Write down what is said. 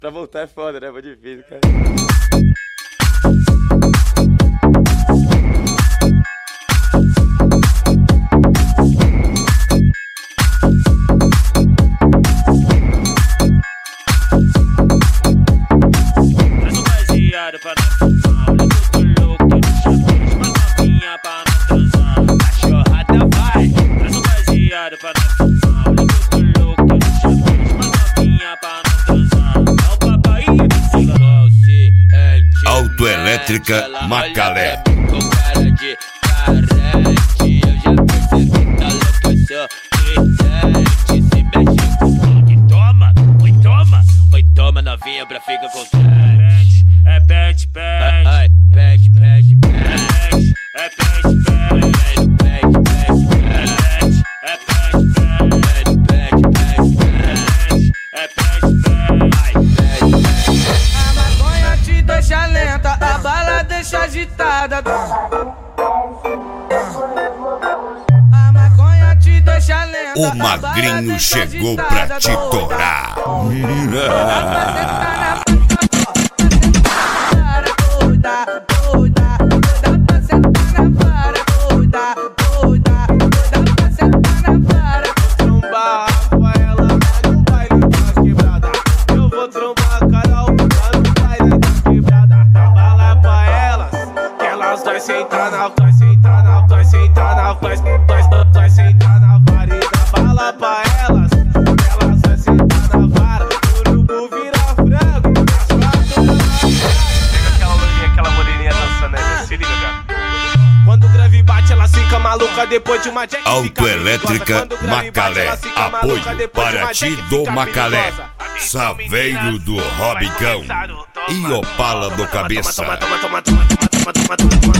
Pra voltar é foda, né? Muito difícil, cara. Traz um baseado pra nós fumar. Olha que eu tô louco, quero chamar uma novinha pra nós transar. Cachorrada vai. Traz um baseado pra nós fumar. Olha que eu tô louco, quero chamar uma novinha pra nós transar. É o papai que fica consciente. Autoelétrica Macalé. Com cara de carente, eu já percebi que tá louco, eu sou gritante. Se mexe com tudo, toma, oi toma novinha pra ficar contente. É pet, pet, pet, pet, pet, é pet, pet, pet, pet, é pet, pet, é pet, A maconha te deixa lenta, a bala deixa agitada. A maconha te deixa lenta. O magrinho chegou pra te torar. depois de uma jack. Autoelétrica Macalé. Apoio para ti do Macalé. Saveiro do Robicão e Opala do Cabeça.